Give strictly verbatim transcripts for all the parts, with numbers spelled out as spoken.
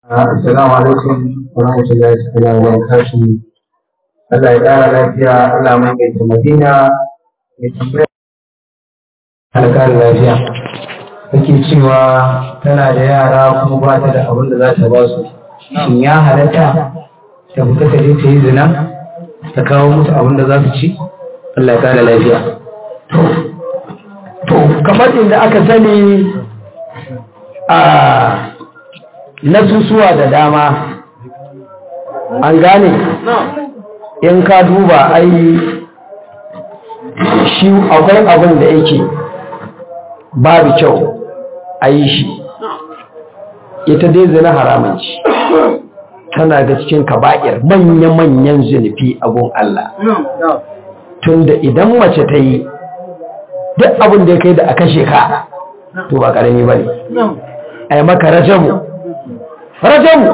Assalamu alaikum wa rahmatullahi wa barakatuh. Allah ya ƙara lafiya, Allah mai gaita Madina, ya tambaya Allah ƙara lafiya. Take cewa tana da yara kuma ba ta da abin da za ta ba su. Shin ya halatta ta fita ta je ta yi zina ta kawo musu abin da za su ci? Allah ya ƙara lafiya. To, kamar inda aka sani a nasusuwa da dama an gane in ka duba ai shi akwai abin da yake babu kyau a yi shi ita dai zina haramun ci tana ga cikin kaba'ir manya-manyan zunufi abun Allah tunda idan mace ta yi duk abin da ya kai da a kashe ka to ba ƙarami ba ne a yi maka rajamu rajamu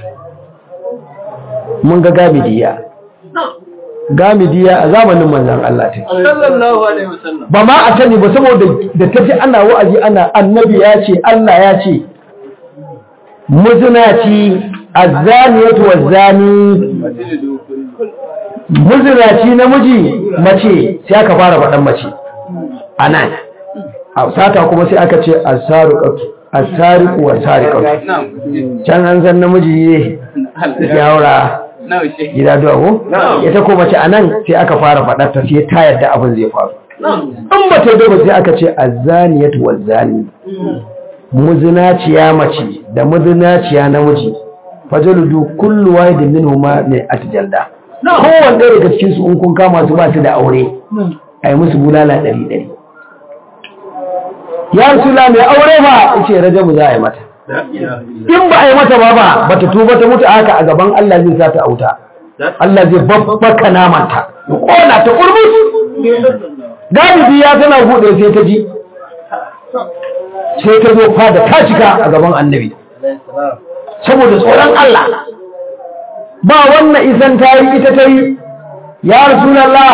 mun ga gamidiya gamidiya a zamanin manzan Allah ta ba ma a sani ba saboda da ta ji ana wa'azi ana annabi ya ce Allah ya ce muzinaci azzaniyatu wazzani muzinaci namiji mace sai aka fara faɗan mace a nan a sata kuma sai aka ce as-sariqatu as-sariqu was-sariqatu can an san namiji ya haura gida duwa ko ita ko mace a nan sai aka fara faɗar ta sai ta yadda abin zai faru in ba ta yadda sai aka ce az-zaniyatu waz-zani muzinaciya mace da muzinaciya namiji fajaludu kullu wahidin minhuma min atjalda kowanne daga cikin su in kun kama su ba su da aure ai musu bulala ɗari ɗari ya rasula mai aure ba ce rajabu za a yi mata in ba a yi mata ba ba bata tuba ta mutu haka a gaban Allah zai sa ta auta Allah zai babbaka namanta ya kona ta kurbus galibi ya tana bude sai ta ji sai ta zo fada ta cika a gaban annabi saboda tsoron Allah ba wannan isan ta yi ita ta yi ya rasulallah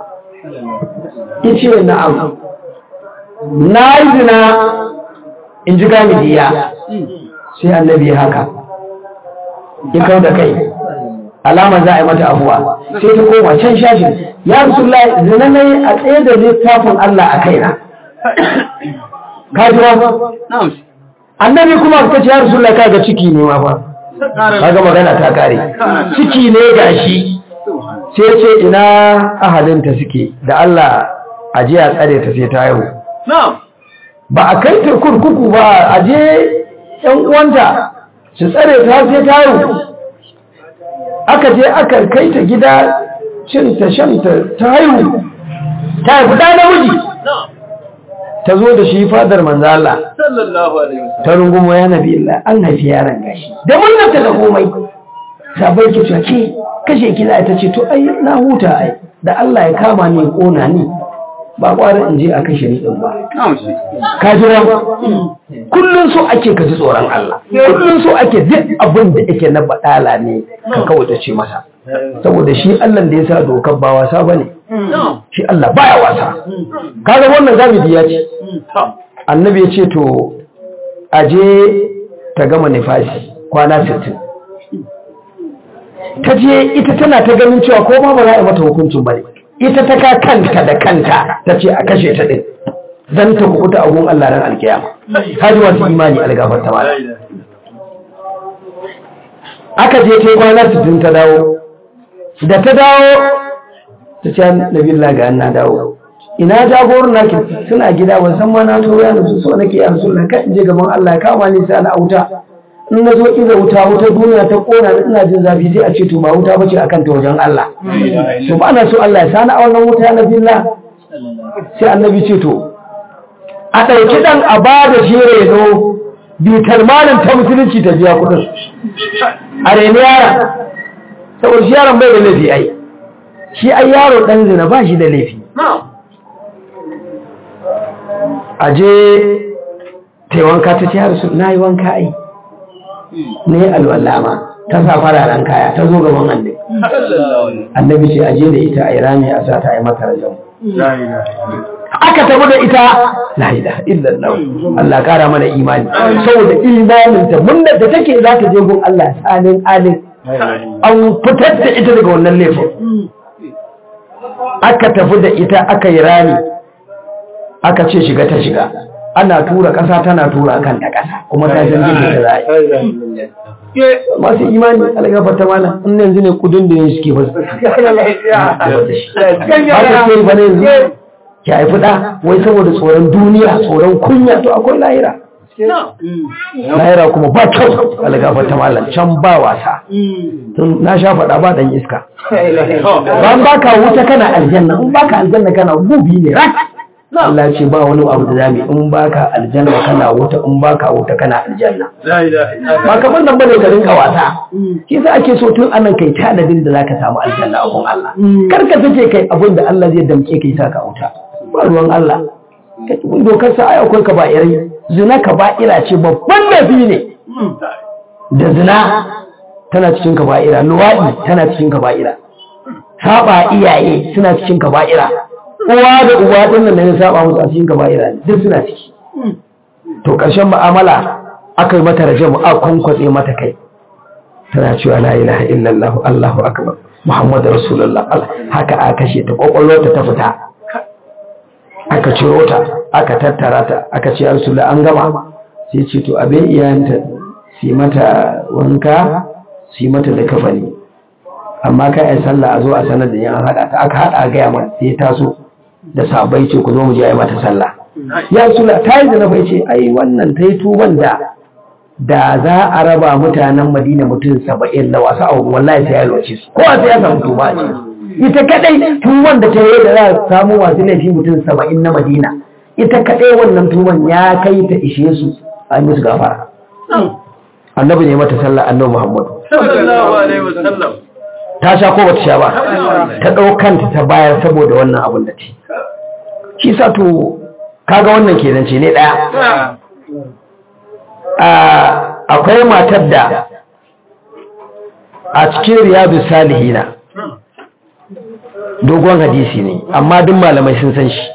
ice na'am na yi zina in ji gamidiya sai annabi haka ya kawo da kai alama za a yi mata abuwa sai ta koma can shashin ya rasulallah zina na yi a tsaye da littafin Allah a kaina kajiwa annabi kuma ta ce ya rasulallah kaga ciki ne ma fa kaga magana ta kare ciki ne gashi sai ce ina ahalinta suke da Allah aje a tsare ta sai ta haihu ba a kai ta kurkuku ba aje yan uwanta su tsare ta sai ta haihu aka je aka kai ta gida cin ta shan ta ta haihu ta haifu da namiji ta zo da shi fadar manzo Allah sallallahu alaihi wasallam ta rungumo ya nabi Allah an haifi yaron gashi da mun ta da komai sabai ki ce ke kashe kila ita ce to ai na huta ai da Allah ya kama ni kona ni ba kwara in je a kashe ni din ba ka jira kullun so ake ka ji tsoron Allah kullun so ake duk abin da yake na badala ne ka kawata ce masa saboda shi Allah da ya sa dokar ba wasa bane shi Allah baya wasa kaga wannan zamidi ya ce annabi ya ce to aje ta gama nifasi kwana sittin ta je ita tana ta ganin cewa ko ba ba za a mata hukuncin bane ita ta ka kanta da kanta ta ce a kashe ta din zan ta kukuta a gun Allah ran alkiyama kaji wasu imani algafar ta mala aka je ta kwana sittin ta dawo da ta dawo ta ce nabiyullah ga na dawo ina jagorin naki suna gida ban san ma na to ya nusu so nake ya rasulullah kai je gaban Allah kama ni sai na auta in na zo iza wuta wuta duniya ta kona ina jin zafi sai a ce to ba wuta bace akan ta wajen Allah to ba na so Allah ya sani a wannan wuta ya nabiyullah sai annabi ce to a dauki dan a bada shi reno bitar malin ta musulunci ta biya kudin a reni yara saboda shi yaron bai da laifi ai shi ai yaro dan zina ba shi da laifi aje tai wanka ta ce har su nayi wanka ai ne alwallama ta sa fararen kaya ta zo gaban annabi annabi ce aje da ita ai rami a sa ta ai mata rajam a aka tafi da ita la ilaha illallah Allah kara mana imani saboda imanin ta mun da take za ta je gun Allah sanin alin an fitar da ita daga wannan laifin aka tafi da ita aka yi rami aka ce shiga ta shiga ana tura ƙasa tana tura kan ta ƙasa kuma ta san jin da za a yi masu imani algafar ta mana in yanzu ne kudin da ya suke ba ba ta ce ba ne yanzu ya haifi ɗa wai saboda tsoron duniya tsoron kunya to akwai lahira lahira kuma ba kyau algafar ta malam can ba wasa tun na sha faɗa ba ɗan iska ba ba ka wuta kana aljanna in ba ka aljanna kana gubi ne rak Allah ce ba wani abu da zami in baka aljanna kana wuta in baka wuta kana aljanna ba kamar nan bane ka rinka wasa shi yasa ake so tun anan kai tanadin da zaka samu aljanna a gun Allah kar ka fice kai abin da Allah zai damke kai saka wuta ba ruwan Allah kai dokar sa ai akwai ka ba irai zina ka ba ira ce babban nabi ne da zina tana cikin ka ba ira luwadi tana cikin ka ba ira saba iyaye suna cikin ka ba ira uwa da uwa din nan ne saba musu a cikin kaba'ira duk suna ciki to karshen mu'amala aka yi mata rajamu a kwankwatse mata kai tana cewa la ilaha illallah Allahu akbar Muhammadu rasulullah haka aka kashe ta kokollo ta fita aka ciro ta aka tattara ta aka ce rasulullah an gama sai ce to abin iyayenta su mata wanka su mata da kafani amma kai ai sallah a zo a sanar da yan hada ta aka hada ga yamma sai ta so da sabai ce ku zo mu je ai mata sallah ya sula ta yi da na bai ce ai wannan ta yi tuban da da za a raba mutanen Madina mutum saba'in da wasu abu wallahi sai ya loce su kowa sai ya samu tuba ce ita kadai tuban da ta yi da za a samu wasu laifi mutum saba'in na Madina ita kadai wannan tuban ya kai ta ishe su a musu gafara annabi ne mata sallah annabi Muhammadu sallallahu alaihi wasallam ta sha ko bata sha ba ta ɗaukanta ta bayar saboda wannan abin da ta shi sa to kaga wannan kenan ce ne ɗaya akwai matar da a cikin riyadu salihina dogon hadisi ne amma duk malamai sun san shi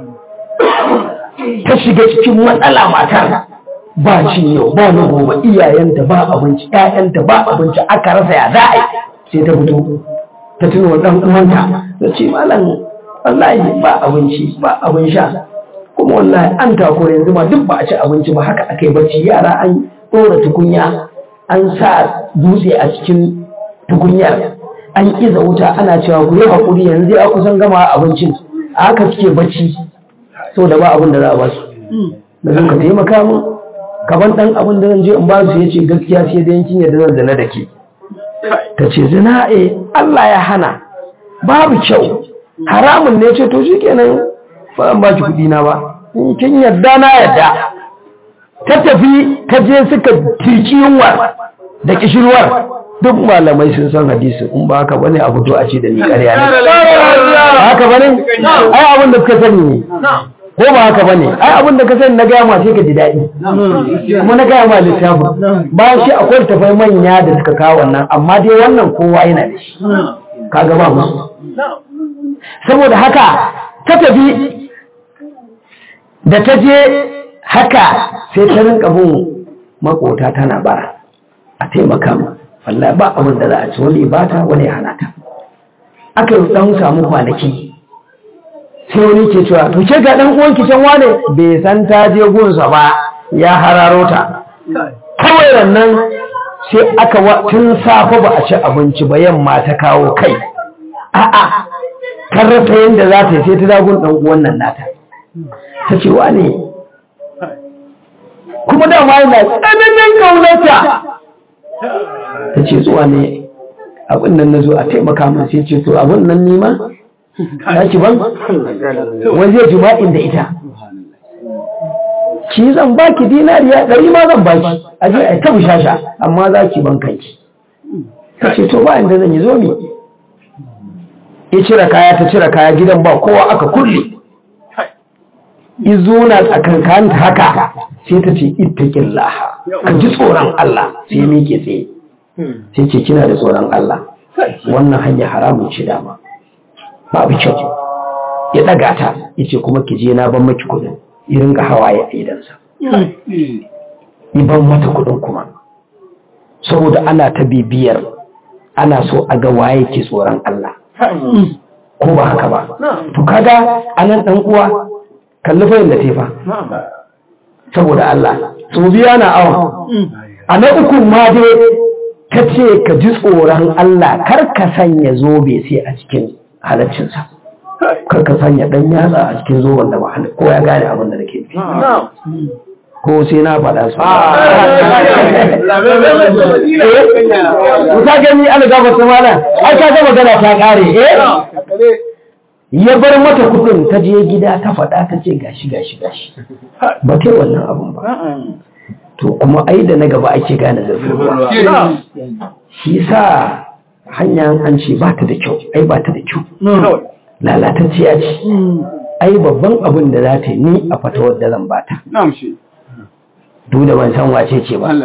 ta shiga cikin matsala matar ba cin yau ba na gobe iyayenta ba abinci ƴaƴanta ba abinci aka rasa ya za a yi sai ta fito ta tuno dan uwanta ta ce malam wallahi ba abinci ba abin sha kuma wallahi an takura yanzu ma duk ba a ci abinci ba haka akai bacci yara an dora tukunya an sa dutse a cikin tukunyar an iza wuta ana cewa ku yi hakuri yanzu a kusan gama abincin a haka suke bacci saboda ba abin da za a ba su da zan ka taimaka min kaban dan abin da zan je in ba su yace gaskiya sai da yankin yadda zan zana da ke ta ce zina e Allah ya hana babu kyau haramun ne ce to shikenan ba an baki kudi na ba kin yadda na yadda ta tafi ta je suka tirki yunwa da kishirwar duk malamai sun san hadisi in ba haka bane a fito a ce da ni ƙarya ne haka bane ai abin da suka sani ne ko ba haka bane ai abin da ka sani na gaya ma sai ka ji daɗi kuma na gaya ma littafin bayan shi akwai tafai manya da suka kawo wannan amma dai wannan kowa yana da shi kaga ba musu saboda haka ta tafi da ta je haka sai ta rinka bin makota tana bara a taimaka mu wallahi ba abin da za a ci wani bata wani hana ta aka yi dan samu kwanaki sai wani ke cewa to ce ga dan uwanki can wane bai san ta je gunsa ba ya hararo ta kawai rannan sai aka wa tun safe ba a ci abinci ba yamma ta kawo kai a'a kan rasa yanda za ta yi sai ta dagun dan uwan nan nata ta ce wane kuma da ma yana tsananin kaunarta ta ce zuwa ne abin nan na zo a taimaka min sai ce to abin nan nima za ki ban wani zai jima'in da ita ki zan baki dinariya ɗari ma zan baki a je a ta bushasha amma za ki ban kanki ta ce to ba inda zan yi zo mi ya cire kaya ta cire kaya gidan ba kowa aka kulle izuna tsakankan haka sai ta ce ittaqillah ka ji tsoron Allah sai miƙe tsaye sai ce kina da tsoron Allah wannan hanya haramun ce dama babu kyau ya daga ta yace kuma ki je na ban miki kudin ya ringa hawaye a idansa ni ban mata kudin kuma saboda ana ta bibiyar ana so a ga waye ke tsoron Allah ko ba haka ba to kaga anan dan uwa kalli fa yanda tefa saboda Allah so biya na awa a na uku ma dai ka ce ka ji tsoron Allah kar ka sanya zobe sai a cikin halaccinsa kar ka sanya dan yatsa a cikin zoben da ba ko ya gane abin da nake nufi ko sai na faɗa su ta gani algaba ta mana ai ka ga magana ta kare eh ya bar mata kudin ta je gida ta faɗa ta ce gashi gashi gashi ba ta wannan abun ba to kuma ai da na gaba ake gane zurfin ruwa shi sa hanya an ce ba ta da kyau ai ba ta da kyau lalatacciya ce ai babban abin da za ta yi ni a fatawar da zan bata duk da ban san wace ce ba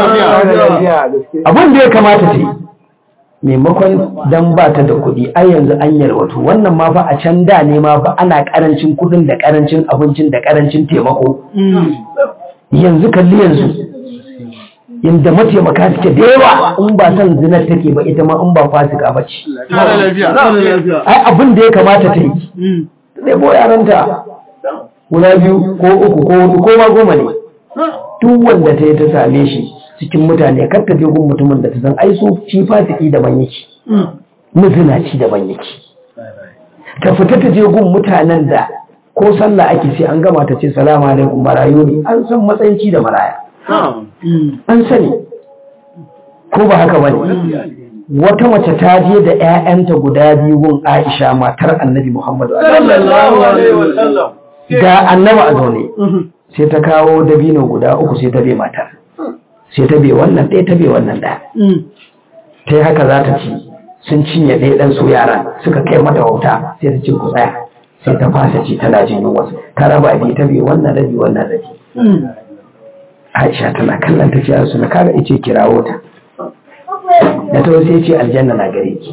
abin da ya kamata ta yi maimakon dan ba ta da kuɗi ai yanzu an yalwato wannan ma fa a can da ne ma fa ana karancin kuɗin da karancin abincin da karancin taimako yanzu kalli yanzu inda mataimaka suke da yawa in ba san zinar take ba ita ma in ba fasika ba ce ai abin da ya kamata ta yi zai bo yaranta guda biyu ko uku ko hudu ko ma goma ne duk wanda ta yi ta same shi cikin mutane kar ta je gun mutumin da ta san ai su shi fasiki daban yake muzinaci daban yake ta fita ta je gun mutanen da ko sallah ake sai an gama ta ce salamu alaikum marayu ne an san matsayin da maraya an sani ko ba haka bane wata mace ta je da ƴaƴanta guda biyu gun Aisha matar Annabi Muhammad sallallahu alaihi wasallam ga Annabi a zaune sai ta kawo dabino guda uku sai ta bai matar sai ta bai wannan ɗaya ta bai wannan ɗaya ta yi haka za ta ci sun cinye ɗaya ɗan su yara suka kai mata wauta sai ta ce ku tsaya sai ta fasa ci tana jin yunwa ta raba biyu ta bai wannan rabi wannan rabi Aisha tana kallon ta ce a suna kaga ice kirawo ta da ta wasu ya ce aljanna na gare ki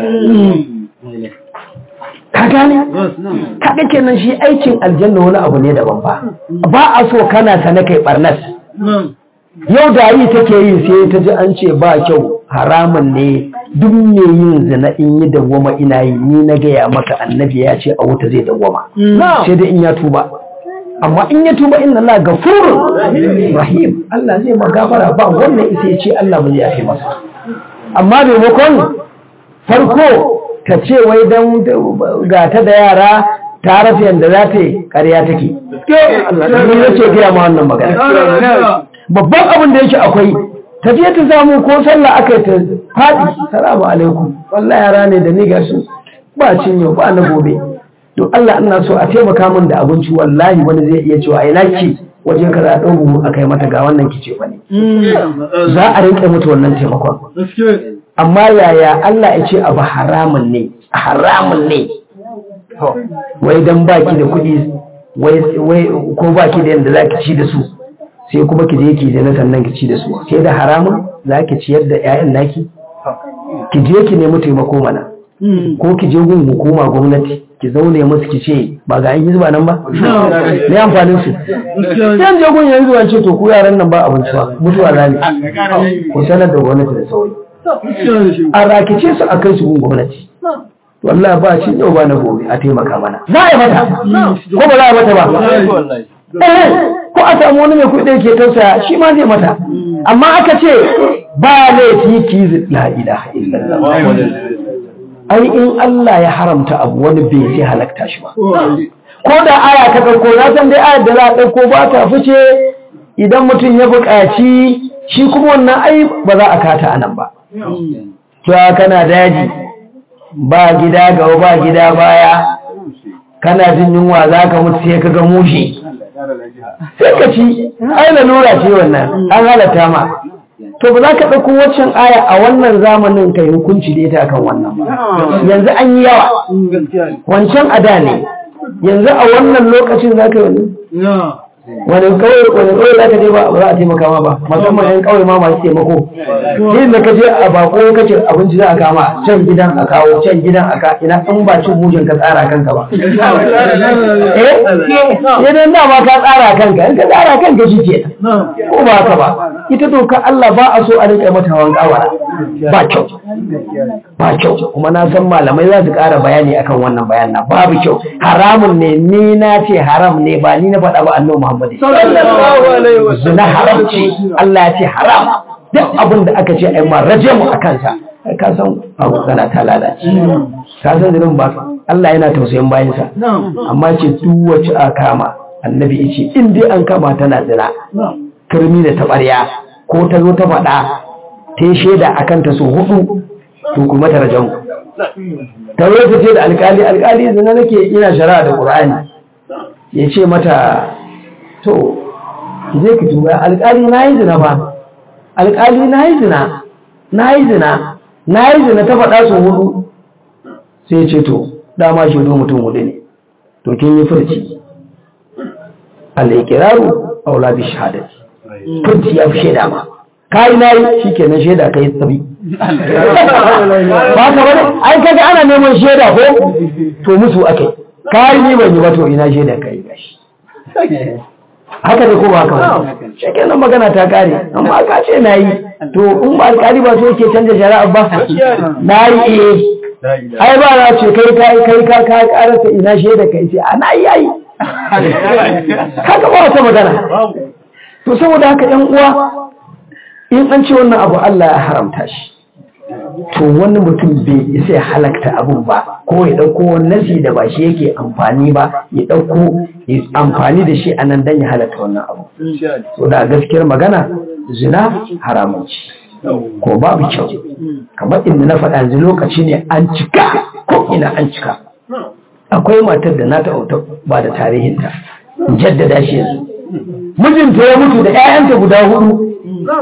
ka gane kaga kenan shi aikin aljanna wani abu ne daban ba ba a so kana ta na kai barnas yau da yi take yi sai ta ji an ce ba kyau haramun ne duk mai yin zina in yi dawwama ina yi ni na gaya maka annabi ya ce a wuta zai dawwama sai dai in ya tuba amma in ya tuba inna Allah gafurur rahim Allah zai magafara ba wannan isa ya ce Allah ba zai yafe masa amma maimakon farko ta ce wai dan ga ta da yara ta rasa yanda za ta yi ƙarya take ni ya ce gaya ma wannan magana babban abin da yake akwai ta je ta samu ko sallah aka ta faɗi salamu alaikum wallahi yara ne da ni ga su ba cinyo ba na gobe to Allah ina so a taimaka min da abinci wallahi wani zai iya cewa ai naki waje ka za ɗau mu akai mata ga wannan kice ba ne za a rinƙe mutu wannan taimakon amma yaya Allah ya ce abu haramun ne haramun ne wai dan baki da kuɗi wai ko baki da yanda zaki ci da su sai kuma ki je ki je na sannan ki ci da su sai da haramun zaki ciyar da ƴaƴan naki ki je ki nemi taimako mana ko ki je gun hukuma gwamnati ki zaune musu ki ce ba ga an yi zuba nan ba ne amfanin su sai je gun yanzu an ce to ku yaran nan ba abinci ba mutuwa za ne ku sanar da gwamnati da sauri a rakice su a kai su gun gwamnati wallahi ba shi yau ba na gobe a taimaka mana za a yi mata ko ba za a yi mata ba ko a samu wani mai kuɗi ke tausaya shi ma zai mata amma aka ce ba laifi ki la ilaha illallah ai in Allah ya haramta abu wani bai sai halakta shi ba ko da aya ta ɗauko na san dai ayar da za a ɗauko ba ta fice idan mutum ya buƙaci shi kuma wannan ai ba za a kata a nan ba to kana daji ba gida gaba ba gida baya kana jin yunwa za ka mutu sai ka ga mushi sai ka ci ai lalura ce wannan an halatta ma to ba za ka ɗauko waccan aya a wannan zamanin kai hukunci da ita kan wannan ba yanzu an yi yawa wancan a da ne yanzu a wannan lokacin za ka yi wani wani kawai wani kawai za ka je ba za a taimaka ma ba musamman yan kawai ma masu taimako sai da ka je a bako kace abinci za a kama can gidan a kawo can gidan a ka ina in ba cin mujin ka tsara kanka ba eh idan da ma ka tsara kanka in ka tsara kanka shi ke ko ba haka ba ita doka Allah ba a so a rika mata hawan kawara ba kyau ba kyau kuma na san malamai za su ƙara bayani akan wannan bayanin babu kyau haramun ne ni na ce haram ne ba ni na faɗa ba annabi Muhammad sallallahu alaihi wasallam zina haram ce Allah ya ce haram duk abin da aka ce ai ma raje mu akan sa ka san abu kana ta lalace ka san zirin ba Allah yana tausayin bayin sa amma ce duk wacce aka kama annabi yace in dai an kama tana zina kirmi da tabarya ko ta zo ta faɗa ta yi shaida akan ta so hudu to kuma ta rajamu ta zo ta ce da alkali alkali zina nake ina shari'a da Qur'ani ya ce mata to zai ki tuba alƙali na yi zina ba alƙali na yi zina na yi zina na yi zina ta faɗa su hudu sai ce to dama shi do mutum hudu ne to kin yi furci al-iqraru aula bi shahadati furci ya fi shaida ma kai na yi shikenan shaida kai tsabi ba ka bane ai kaga ana neman shaida ko to musu akai kai ni ban yi ba to ina shaida kai gashi haka da ko ba haka shekin nan magana ta kare amma ka ce nayi to in ba alƙali ba so yake canja shari'a ba nayi eh ai ba na ce kai kai kai ka ka karasa ina shaida kai ce a nayi yayi haka ba wata magana to saboda haka ɗan uwa in an ce wannan abu Allah ya haramta shi to wani mutum bai isa ya halakta abun ba ko ya dauko wani nasi da ba shi yake amfani ba ya dauko amfani da shi a nan dan ya halakta wannan abu so da gaskiyar magana zina haramun ce ko babu kyau kamar inda na faɗa yanzu lokaci ne an cika ko ina an cika akwai matar da na ta ba da tarihinta jaddada shi yanzu mijinta ya mutu da 'ya'yanta guda hudu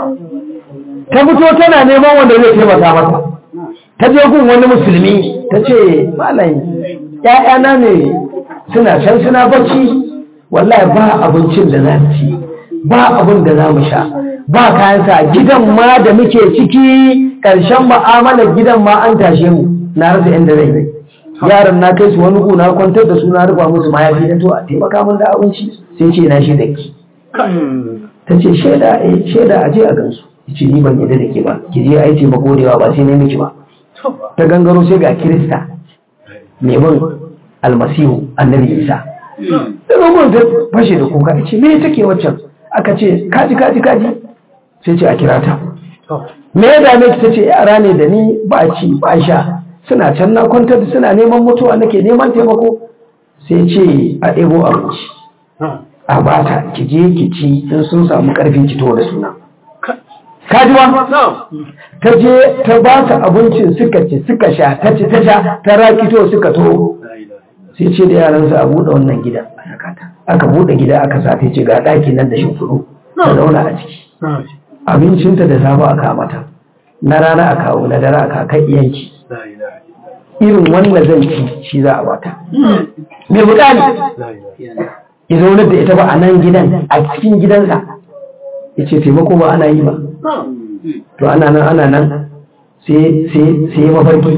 ta fito tana neman wanda zai taimaka mata ta je gun wani musulmi ta ce malam ƴaƴana ne suna can suna bacci wallahi ba abincin da za ci ba abin da za mu sha ba kayan sa gidan ma da muke ciki ƙarshen mu'amalar gidan ma an tashe mu na rasa inda zai yi yaran na kai su wani gu na kwantar da su na rufa musu mayafi na to a taimaka min da abinci sai ce na shi da ki ta ce shaida eh shaida a je a gansu ce ni ban yadda da ke ba ki je ai taimako da yawa ba sai ne miki ba ta gangaro sai ga kirista mai bin almasihu annabi isa da rogon ta fashe da kuka ce me take waccan aka ce kaji kaji kaji sai ce a kira ta me ya dame ki tace yara ne da ni ba ci ba sha suna can na kwantar suna neman mutuwa nake neman taimako sai ce a ɗebo abinci a bata ki je ki ci in sun samu ƙarfin ki to da suna kajiwa ta je ta ba ta abincin suka ci suka sha ta ci ta sha ta rakito suka to sai ce da yaransa a buɗe wannan gida a sakata aka buɗe gida aka sa ta ce ga ɗaki nan da shimfiɗu ta zauna a ciki abincinta da safe aka mata na rana a kawo na dare aka kai iyanki irin wanda zan ci shi za a bata mai buɗa ne ya zaunar da ita ba a nan gidan a cikin gidansa ya ce taimako ba ana yi ba to ana nan ana nan sai ya mafarki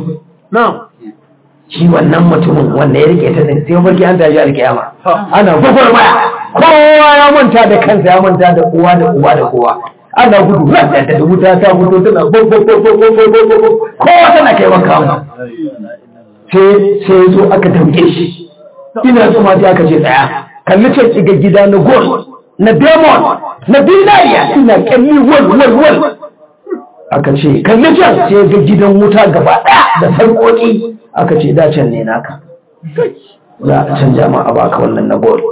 shi wannan mutumin wanda ya rike ta sai mafarki an tashi alkiyama ana gwagwar maya kowa ya manta da kansa ya manta da uwa da uwa da kowa ana gudu rasa da wuta ta fito tana kowa tana kai wanka mu sai sai zo aka tamke shi ina tsuma sai aka ce tsaya kalli ce kiga gida na gold na demon na dinariya ina kalli wal wal wal aka ce kalli can sai ga gidan wuta gaba ɗaya da sarƙoƙi aka ce da can ne naka za a canja ma a baka wannan na gold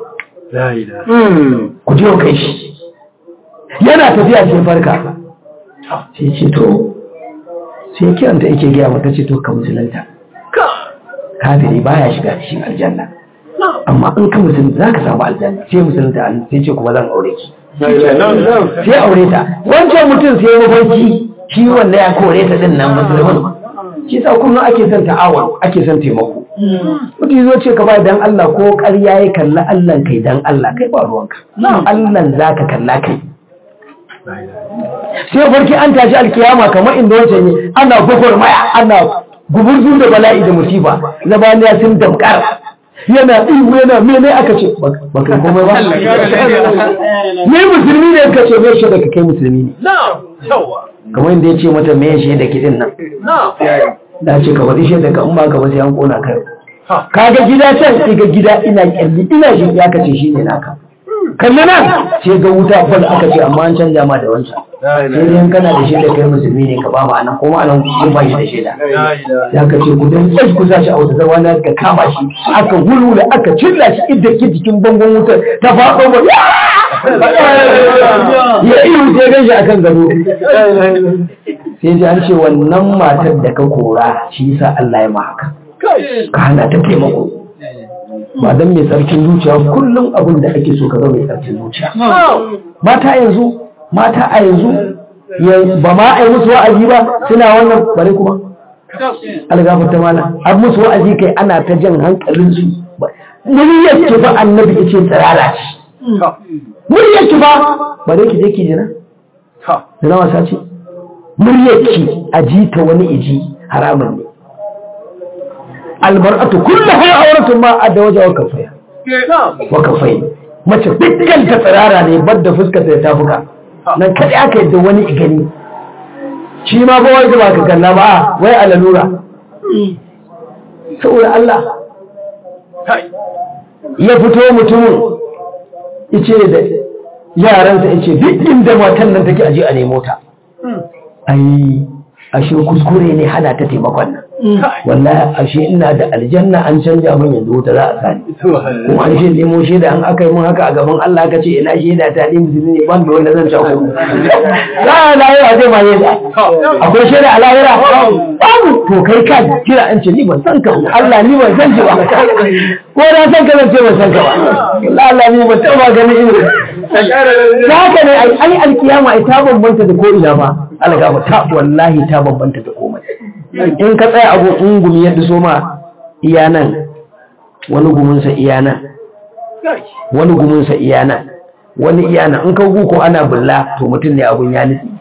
ku je kai shi yana tafiya sai farka sai ce to sai kiranta yake gaya mata ce to ka musulunta kafiri baya shiga cikin aljanna amma in ka musulunta za ka samu aljanna sai musulunta sai ce kuma zan aure ki sai aure ta wancan mutum sai mafarki shi wanda ya kore ta din nan musulman shi sa kullum ake son ta'awun ake son taimako mutum zo ce ka ba dan Allah ko ƙarya ya kalla Allah kai dan Allah kai ba ruwanka Allah zaka kalla kai sai farki an tashi alkiyama kamar inda wancan ne ana gwagwarmaya ana gumurzu da bala'i da musiba zabaniya sun damkar yana ihu yana mene aka ce baka komai ba ne musulmi ne aka ce mai shaida ka kai musulmi ne kamar inda ya ce mata mai shaida kidin nan da ce ka wadi shaida ka in ba ka ba sai an kona kai kaga gida can sai ga gida ina kyalli ina shi ya kace shi ne naka kalli nan sai ga wuta fal aka ce amma an canja ma da wancan sai dai kana da shaida kai musulmi ne ka ba mu anan kuma anan kun ba shi da shaida ya ka ce ku dan sai ku sashi a wata zawana ka kama shi aka hulula aka cilla shi idda ke jikin bangon wutar ta faɗo ba ya iyo sai gan shi akan gado sai ji an ce wannan matar da ka kora shi yasa Allah ya ma haka ka hana ta taimako ba don mai tsarkin zuciya kullum abin da ake so ka zama mai tsarkin zuciya mata yanzu mata a yanzu ba ma a yi musu wa'azi ba suna wannan bare kuma algafar ta mana an musu wa'azi kai ana ta jan hankalinsu muryar ki ba annabi ya ce tsirara ce muryar ki ba bare ki je ki jina jina wasa ce muryar ki a ji ta wani iji haramun ne albar'atu kullaha auratun ma adda waje wa kafaya wa kafai mace dukkan ta tsirara ne badda fuskar ta tafuka nan kadai aka yadda wani igani shi ma ba wai ba ka kalla ba wai alalura saboda Allah ya fito mutumin yace da yaransa yace duk inda matan nan take aje a nemo ta ai ashe kuskure ne hana ta taimakon nan wallahi ashe ina da aljanna an canja min yanzu wuta za a sani kuma an ce nemo shaida an aka yi mun haka a gaban Allah ka ce ina shaida ta ɗin musulmi ne ban da wanda zan cewa za a lahira zai ma yadda akwai shaida a lahira babu to kai ka kira an ce ni ban san ka Allah ni ban san ki ba ko na san ka zan ce ban san ka ba Allah ni ban taɓa ganin irin ta haka ne ai alkiyama ai ta bambanta da ko ina ba algaba ta wallahi ta bambanta da komai in ka tsaya abu in gumi ya duso ma iya nan wani guminsa iya nan wani guminsa iya nan wani iya nan in ka guko ana bulla to mutum ne abun ya nufi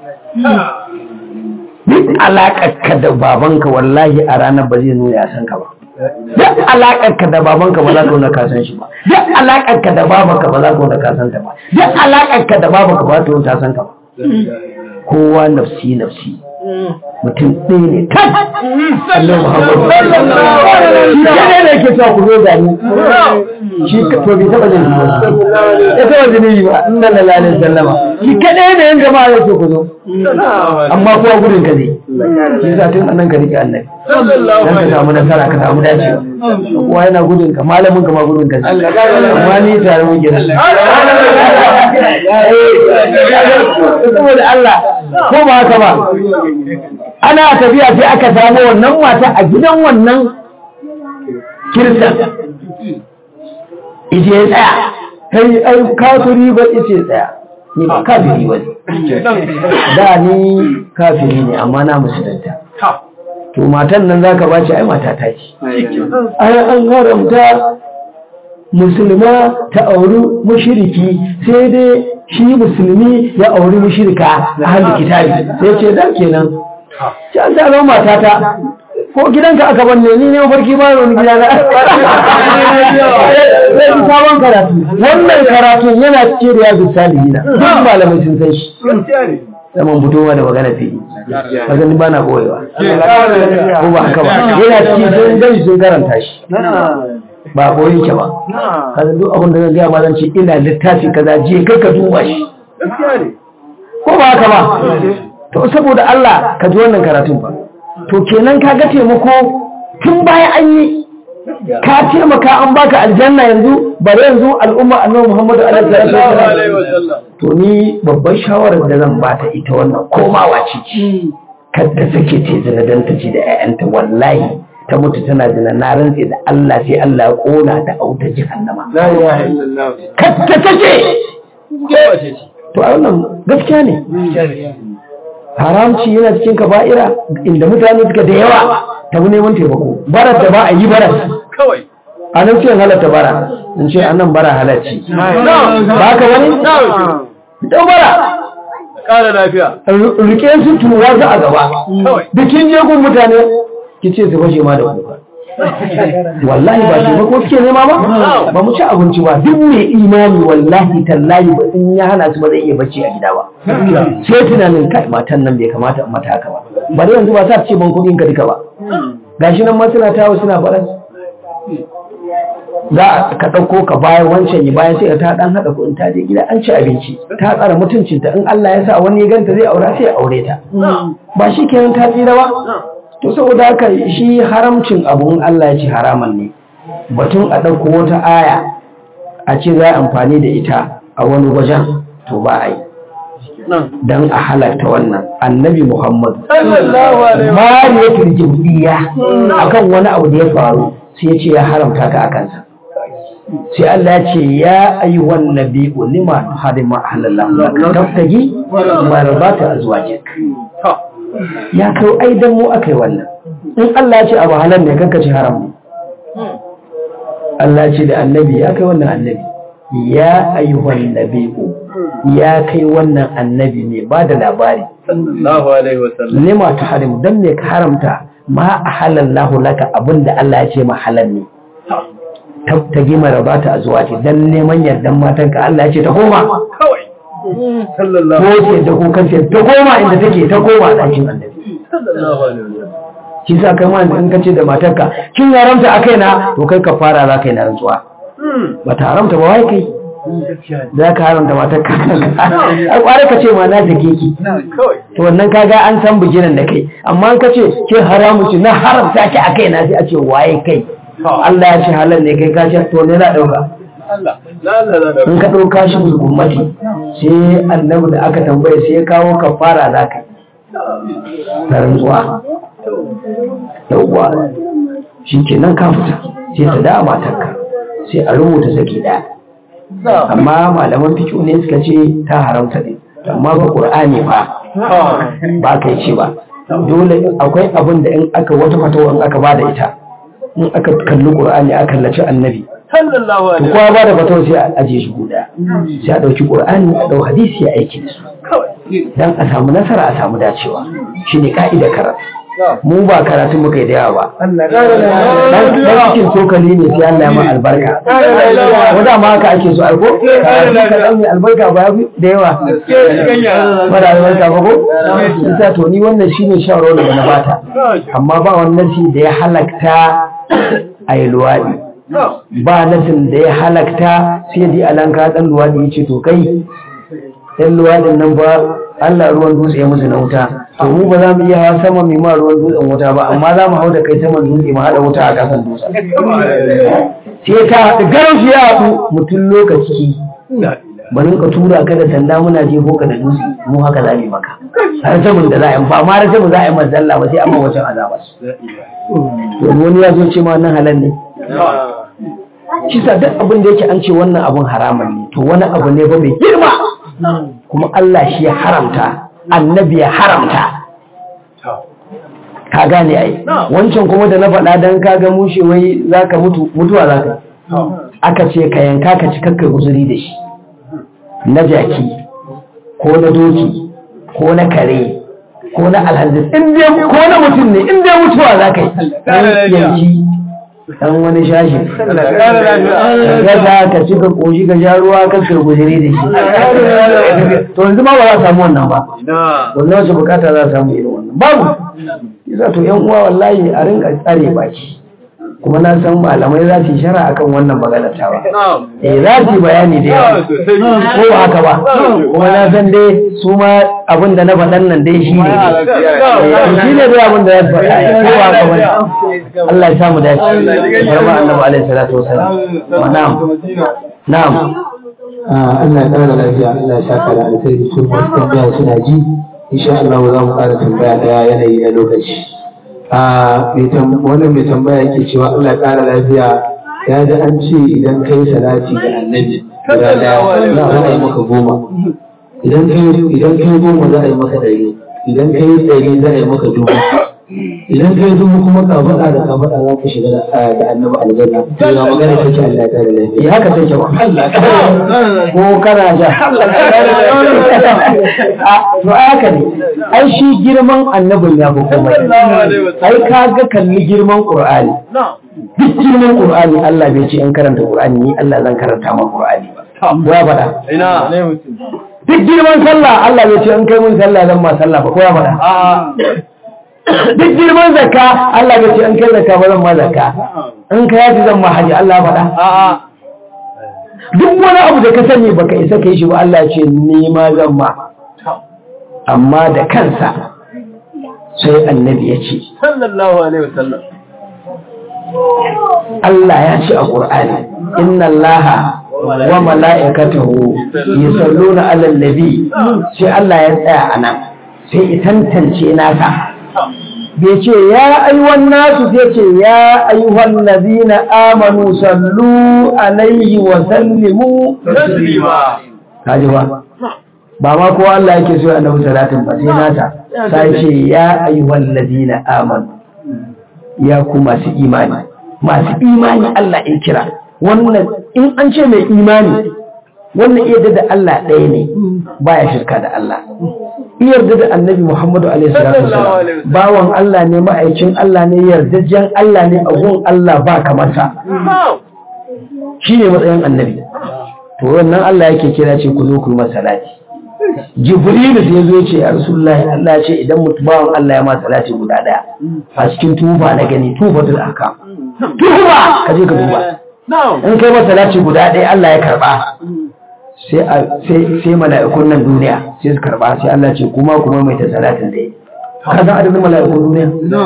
duk alaƙarka da babanka wallahi a ranar ba zai nuna ya san ka ba duk alaƙarka da babanka ba za ka nuna ka san shi ba duk alaƙarka da babanka ba za ka nuna ka san ta ba duk alaƙarka da babanka ba za ta nuna ta san ka ba kowa nafsi nafsi mutum ɗaya ne kan Allah Muhammadu shi kaɗai da yake cewa ku zo gani shi to bai taɓa jin ba ya taɓa jini ba inda na lalin sallama shi kaɗai da yin jama'a ya ce ku zo amma kowa gudun ka ne shi sa tun annan ka rike annabi dan ka samu nasara ka samu dacewa kowa yana gudun ka malamin ka ma gudun ka ne amma ni tare muke da saboda Allah ko ba haka ba ana tafiya sai aka samu wannan mata a gidan wannan kirista ije ya tsaya kai ai kafiri ba ije tsaya ni ba kafiri ba da ni kafiri ne amma na musulunta to matan nan zaka bace ai mata ta ce ai an haramta musulma ta auri mushriki sai dai shi musulmi ya auri mushrika ahlul kitabi sai ce dan kenan ci an ta matata ko gidanka aka banne ni ne mafarki ba wani gida na sai ki sabon karatu wannan karatu yana cikin riyadu salihina duk malamai sun san shi zaman fitowa da magana fi kaga ni bana koyewa ko ba haka ba yana cikin sun gani sun karanta shi ba koyi ke ba kaza duk abin da zan ga ma zan ce ina littafi kaza je kai ka duba shi ko ba haka ba to saboda Allah ka ji wannan karatun ba to kenan ka ga taimako tun baya an yi ka taimaka an baka aljanna yanzu bare yanzu al'umma annabi Muhammadu alaihi wasallam to ni babban shawarar da zan bata ita wannan komawa ce kada take ce zina dan ta ci da ƴaƴanta wallahi ta mutu tana zina na rantse da Allah sai Allah ya kona ta auta jahannama la ilaha illallah kada take to a wannan gaskiya ne haramci yana cikin kaba'ira inda mutane suka da yawa ta neman taimako barar da ba a yi barar kawai a nan ce halatta bara in ce annan bara halacci ba ka wani don bara ƙara lafiya rike su tura su a gaba da kin je gun mutane ki ce su fashe ma da kuka wallahi ba shi ba ko suke nema ba ba mu ci abinci ba duk mai imani wallahi tallahi ba in ya hana su ba zai iya bacci a gida ba sai tunanin kai matan nan bai kamata in mata haka ba bari yanzu ba ta ce ban kuɗin ka duka ba gashi nan ma suna tawo suna baras za ka ɗauko ka bayan wancan yi bayan sai ta ɗan haɗa kuɗin ta je gida an ci abinci ta tsara mutuncinta in Allah ya sa wani ya ganta zai aura sai ya aure ta ba shi kenan ta tsira ba to saboda haka shi haramcin abu in Allah ya ce haraman ne batun a ɗauko wata aya a ce za a amfani da ita a wani wajen to ba a yi dan a halarta wannan annabi Muhammad mariyatul jibbiya akan wani abu da ya faru sai ya ce ya haramta ka akan sa sai Allah ya ce ya ayyuhan nabiyyu lima harima halallahu tabtagi marbata azwajik ya kai ai dan mu akai wannan in Allah ya ce abu halal ne kanka ce haram ne Allah ya ce da annabi ya kai wannan annabi ya ayyuhan nabiyyu ya kai wannan annabi ne ba da labari sallallahu alaihi wasallam lima tahrim dan me ka haramta ma ahalallahu laka abinda Allah ya ce ma halal ne tabtagi marabata azwaji dan neman yardan matanka Allah ya ce ta koma kawai sallallahu ko ce da ko kace ta koma inda take ta koma dakin annabi sallallahu alaihi wasallam shi sa kai ma in kace da matarka kin haramta akai na to kai ka fara za kai na rantsuwa ba ta haramta ba wai kai za ka haramta matarka ai kware ka ce ma na take ki to wannan kaga an san bijiran da kai amma in kace kin haramu ce na haramta ki akai na sai a ce waye kai Allah ya ce halal ne kai ka ce to ne na dauka in ka dauka shi ummati sai annabi da aka tambaye sai ya kawo kafara za ka na rantsuwa yawwa shi ke nan ka fita sai ta da matarka sai a rubuta saki daya amma malaman fiƙo ne suka ce ta haramta ne amma ba ƙur'ani ba ba kai ce ba dole akwai abin da in aka wata fatawa in aka ba da ita in aka kalli ƙur'ani aka kallaci annabi sallallahu alaihi kowa ba da fatawa sai a ajiye shi guda sai a ɗauki ƙur'ani a ɗau hadisi ya aiki da su dan a samu nasara a samu dacewa shine ka'ida karatu mu ba karatu muka yi da yawa ba dan cikin tokali ne sai Allah ya ma albarka wanda ma haka ake so alko ka dan mai albarka ba da yawa ba da albarka ba ko sai to ni wannan shine shawara da na bata amma ba wannan shi da ya halakta ayi luwadi ba nasin da ya halakta sai dai alanka dan luwadi yace to kai dan luwadin nan ba Allah ruwan dutse ya musu na wuta to mu ba za mu iya hawa sama mai ma ruwan dutsen wuta ba amma za mu hau da kai saman dutse mu haɗa wuta a ƙasan dutse sai ta haɗu garin shi ya haɗu mutum lokaci bari ka tura ka da sanda muna jefo ka da dutse mu haka za mu yi maka rasabin da za a yi ba ma rasabin za a yi mazalla ba sai amma wajen azaba su wani ya zo ce ma wannan halal ne shi sa duk abin da yake an ce wannan abun haramun ne to wani abu ne ba mai girma kuma Allah shi ya haramta annabi ya haramta ka gane ai wancan kuma da na faɗa dan ka ga mushe wai zaka mutu mutuwa zaka aka ce ka yanka ka ci kakkai guzuri da shi na jaki ko na doki ko na kare ko na alhanzir in dai ko na mutum ne in dai mutuwa zaka yi yanki dan wani shashi ya za ka ci ka koshi ka sha ruwa ka kirgujiri da shi to yanzu ma ba za a samu wannan ba wannan wace bukata za a samu irin wannan babu yasa to yan uwa wallahi a rinka tsare baki kuma na san malamai za su yi shara akan wannan magana ta ba eh za su yi bayani da yawa ko ba haka ba kuma na san dai su ma abin da na faɗan nan dai shi ne shi ne dai abin da ya faɗa ko ba haka ba Allah ya samu dace barba annabi alaihi salatu wasalam na'am na'am Allah ya ƙara lafiya Allah ya saka da alkhairi su masu tambaya suna ji insha Allah za mu ƙara tambaya daya yanayi na lokaci a wannan mai tambaya yake cewa Allah ya ƙara lafiya ya ji an ce idan kai salati da annabi guda daya za a yi maka goma idan kai idan kai goma za a yi maka ɗari idan kai ɗari za a yi maka dubu idan kai zuwa kuma ka faɗa da ka faɗa za ku shiga da da annabi aljanna to ga magana take Allah ta da lafiya eh haka take ba ko kana ja a to haka ne ai shi girman annabin ya fi komai ai kaga kalli girman qur'ani duk girman qur'ani Allah bai ce in karanta qur'ani ni Allah zan karanta ma qur'ani ba ko ya faɗa ina duk girman sallah Allah bai ce in kai mun sallah zan ma sallah ba ko ya faɗa duk girman zakka Allah bai ce in kai zakka ba zan ma zakka in ka yaji zan ma haji Allah faɗa duk wani abu da ka sani baka isa kai shi ba Allah ce ni ma zan ma amma da kansa sai annabi ya ce sallallahu alaihi wasallam Allah ya ce a Qur'ani inna Allaha wa mala'ikatahu yusalluna 'alan nabi sai Allah ya tsaya anan sai ya tantance nasa bai ce ya ayyuhan nasu sai ce ya ayyuhan ladina amanu sallu alaihi wa sallimu taslima kaji ba ba ma kowa Allah yake so annabi salatin ba sai nasa sai ce ya ayyuhan ladina amanu ya ku masu imani masu imani Allah ya kira wannan in an ce mai imani wannan iya da Allah ɗaya ne baya shirka da Allah yarda da annabi Muhammadu alaihi salatu wasallam bawan Allah ne ma'aikin Allah ne yardajjen Allah ne a gun Allah ba kamar sa shine matsayin annabi to wannan Allah yake kira ce ku zo ku yi masalati Jibril sai ya zo ya ce ya Rasulullahi Allah ya ce idan mutum bawan Allah ya ma salati guda daya a cikin tufa na gani tufatul ahkam tufa kaje ka duba in kai masa salati guda daya Allah ya karba sai sai sai mala'ikun nan duniya sai su karba sai Allah ce kuma kuma mai ta salatin dai ka san adadin mala'ikun duniya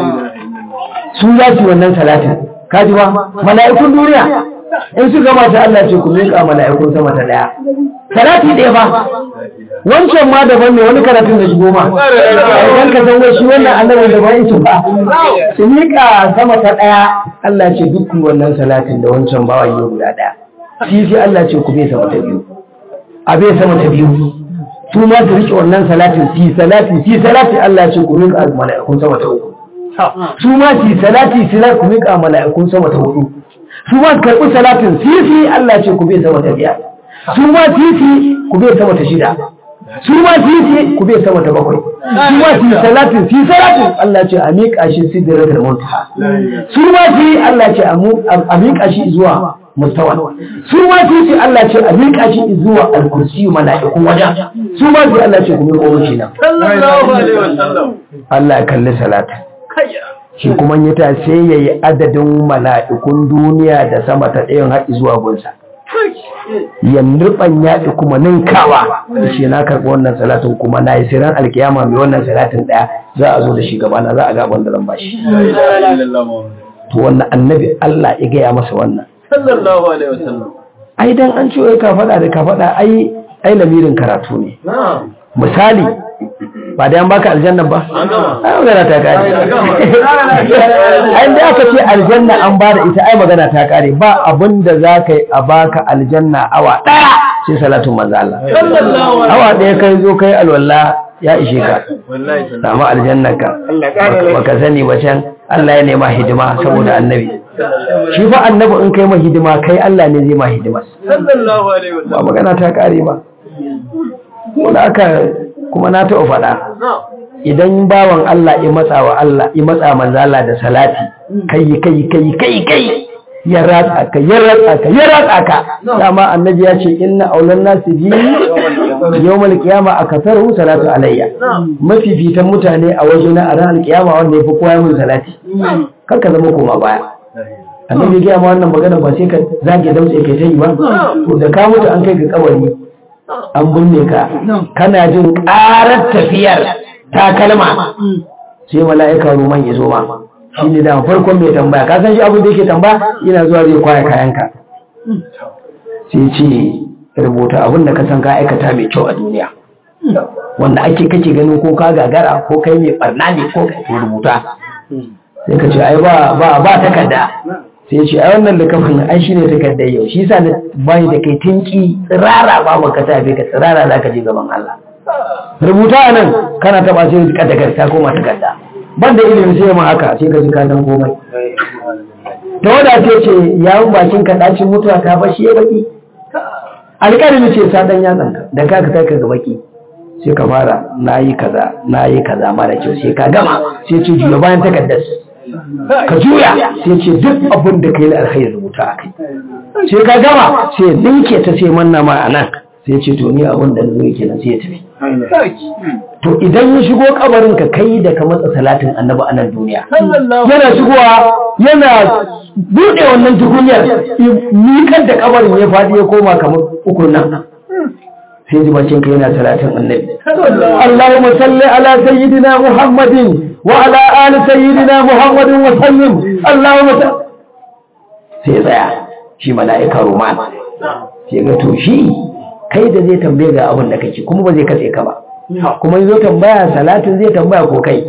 su za su wannan salatin ka ji ba mala'ikun duniya in su gama ta Allah ce ku miƙa mala'ikun sama ta daya salati ɗaya ba wancan ma daban ne wani karatun da shigo ma idan ka san wai shi wannan annabin da bai ci ba su miƙa sama ta daya Allah ce duk wannan salatin da wancan bawa yi guda daya shi sai Allah ce ku bai sama ta biyu a bai sama ta biyu su ma su riƙe wannan salatin fi salati fi salati Allah ce ku miƙa mala'ikun sama ta uku su ma fi salati salati ku miƙa mala'ikun sama ta hudu su ma karɓi salatin fifi Allah ce ku bai sama ta biyar su ma fifi ku bai sama ta shida su ma fifi ku bai sama ta bakwai su ma fi salatin fi salatin Allah ce a miƙa shi sidratul muntaha su ma fi Allah ce a miƙa shi zuwa mustawan su ma fifi Allah ce a miƙa shi zuwa al-kursi mala'iku wajen su ma fi Allah ce ku miƙa shi nan sallallahu alaihi wasallam Allah ya kalli salatin shi kuma ya ta sai ya yi adadin mala'ikun duniya da sama ta ɗayan haɗi zuwa gunsa yanzu ɓan yaɗi kuma ninkawa shi na karɓi wannan salatin kuma na yi siran alkiyama mai wannan salatin ɗaya za a zo da shi gabana za a gaban da zan bashi to wannan annabi Allah ya gaya masa wannan sallallahu alaihi wasallam ai dan an ce ka faɗa da ka faɗa ai ai lamirin karatu ne misali ba da yan baka aljanna ba ai magana ta kare ai da aka ce aljanna an bada ita ai magana ta kare ba abinda zaka yi a baka aljanna awa daya sai salatun manzo Allah awa daya kai zo kai alwala ya ishe ka wallahi sama aljannaka baka sani ba can Allah ya nema hidima saboda annabi shi fa annabi in kai ma hidima kai Allah ne zai ma hidima sallallahu alaihi wasallam ba magana ta kare ba wanda aka kuma na taɓa faɗa idan bawan Allah ya matsa wa Allah ya matsa manzo Allah da salati kai kai kai kai kai ya ratsa ka ya ratsa ka ya ratsa ka dama annabi ya ce inna aulan nasi bi yawmal qiyama akasaru salatu alayya mafifitan mutane a waje na a ranar kiyama wanda yafi kowa mun salati kar ka zama koma baya annabi ya ma wannan magana ba sai ka zage damtse kai ta yi ba to da ka mutu an kai ka kabari an binne ka kana jin ƙarar tafiyar takalma sai mala'ika roman ya zo ma shi ne da farkon mai tambaya ka san shi abin da yake tambaya yana zuwa zai kwaya kayanka sai ce rubuta abin da ka san ka aikata mai kyau a duniya wanda ake kake ganin ko ka gagara ko kai mai barna ne ko ka rubuta sai ka ce ai ba ba ba takarda sai ce ai wannan likafin ai shine takardar yau shi yasa bai da kai tinki tsirara ba maka tafi ka tsirara zaka je gaban Allah rubuta nan kana taba sai ka takarda ko ma takarda ban da ilimi sai ma haka sai ka ji ka dan komai ta wada ce ce yawon bakin ka dacin mutuwa ka bashi ya baki alƙalimi ce sa dan yatsan ka da ka kai ka ga baki sai ka fara nayi kaza nayi kaza mara kyau sai ka gama sai ce juya bayan takardar ka juya sai ce duk abin da kai na alkhairi rubuta akai sai ka gama sai ninke ta sai manna ma anan sai ce to ni abin da nazo yake nan sai ya tafi to idan ya shigo kabarin ka kai da ka matsa salatin annabi a nan duniya yana shigowa yana bude wannan tukunyar miƙar da kabarin ya fadi ya koma kamar uku nan sai ji bacin ka yana salatin annabi Allahumma salli ala sayyidina Muhammadin wa ala ali sayyidina Muhammadin wa sallim Allahumma sai tsaya shi mala'ika Roman sai ga to shi kai da zai tambaye ga abin da kake kuma ba zai katse ka ba kuma yazo tambaya salatin zai tambaya ko kai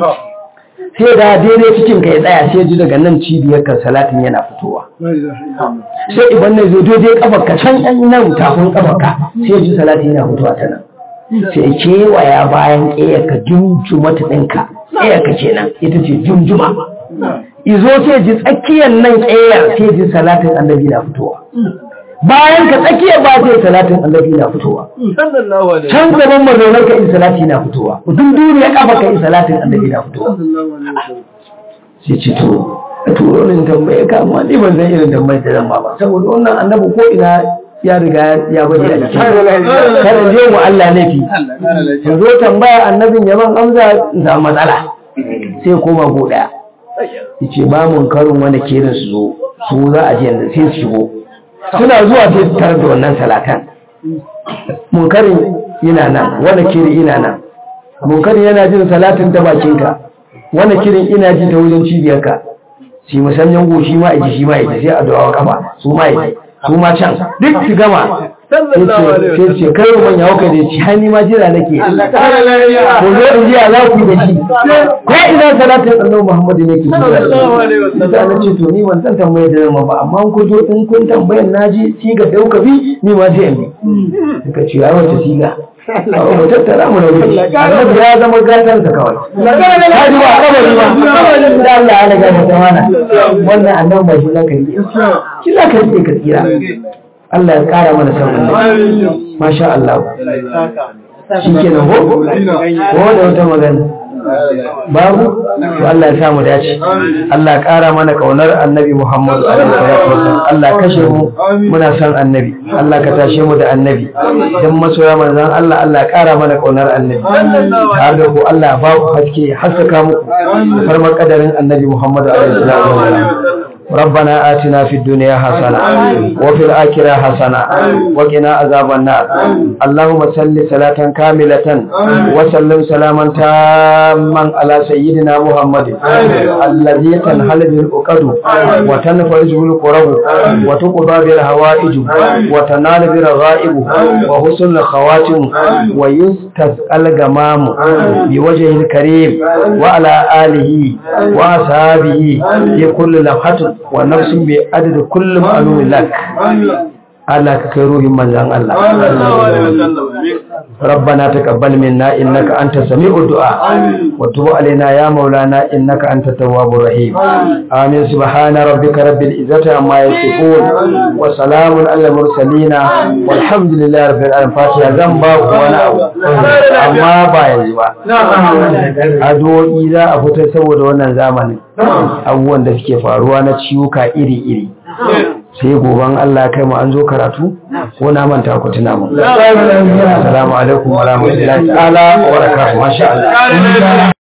sai da daidai cikin ka ya tsaya sai ji daga nan cibiyar ka salatin yana fitowa sai iban ne zo daidai kafar ka can ɗan nan tafin kafar ka sai ji salatin yana fitowa ta nan sai kewaya bayan ƙeyar ka jumjuma ta ɗinka ƙeyar ka kenan ita ce jumjuma izo sai ji tsakiyar nan ƙeyar sai ji salatin annabi na fitowa bayan ka tsakiyar ba sai salatin annabi na fitowa can gaban mazaunar ka in salati na fitowa duk duniya kafa ka in salatin annabi na fitowa sai ce to to wannan tambaye ka amma ni ban san irin tambayar da zan ba ba saboda wannan annabi ko ina ya riga ya bari a cikin kada je mu Allah nafi yanzu tambaya annabin yaban amsa da matsala sai koma go daya yace ba mun karin wanda kirin su zo su za a je yanzu sai su shigo suna zuwa sai tare da wannan salatan munkarin yana nan wanda kiri ina nan munkarin yana jin salatin ta bakinka wanda kirin ina ji ta wajen cibiyarka shi musanyan goshi ma aji shi ma aji sai addu'a kafa su ma aji su ma can duk su gama sai ce kai man ya hauka da ci hani ma jira nake ko zo in ji za ku da shi ko ina salatin annabi Muhammad ne ke sallallahu alaihi wasallam ce to ni ban san tambayar da zama ba amma kun zo in kun tambayar naji siga da kuka bi ni ma sai in bi suka ce ai wata siga mu tattara mu rauni annabi ya zama gatan sa kawai haji ba kabari ba da Allah ya riga ta mana wannan annabi ba shi zaka yi shi zaka yi ka tsira Allah ya kara mana sauran da masha Allah shi kenan ko ko da wata magana babu to Allah ya samu dace Allah ya kara mana kaunar annabi Muhammad alaihi salatu wasallam Allah kashe mu muna son annabi Allah ka tashe mu da annabi dan masoya manzon Allah Allah ya kara mana kaunar annabi har da ku Allah ya ba ku haske haskaka muku farma kadarin annabi Muhammad alaihi salatu wasallam ربنا آتنا في الدنيا حسنة وفي الآخرة حسنة وقنا عذاب النار اللهم صل صلاة كاملة وسلم سلاما تاما على سيدنا محمد الذي تنحل به العقد وتنفرج به الكرب وتقضى به الحوائج وتنال به الغائب وحسن الخواتم ويستسقى الغمام بوجهه الكريم وعلى آله وأصحابه في كل لمحة ونفس بعدد كل معلوم لك على كروه من زان الله ربنا تقبل منا إنك أنت سميع الدعاء وتب علينا يا مولانا إنك أنت التواب الرحيم آمين سبحان ربك رب العزة عما يصفون وسلام على المرسلين والحمد لله رب العالمين فاتحة ذنبا وانا أما بايزوا أدو إذا أفتح سود وانا زامن abubuwan da suke faruwa na ciwuka iri-iri sai goban Allah kai mu an zo karatu ko na manta ku tuna mu assalamu alaikum wa rahmatullahi ta'ala wa barakatuh masha Allah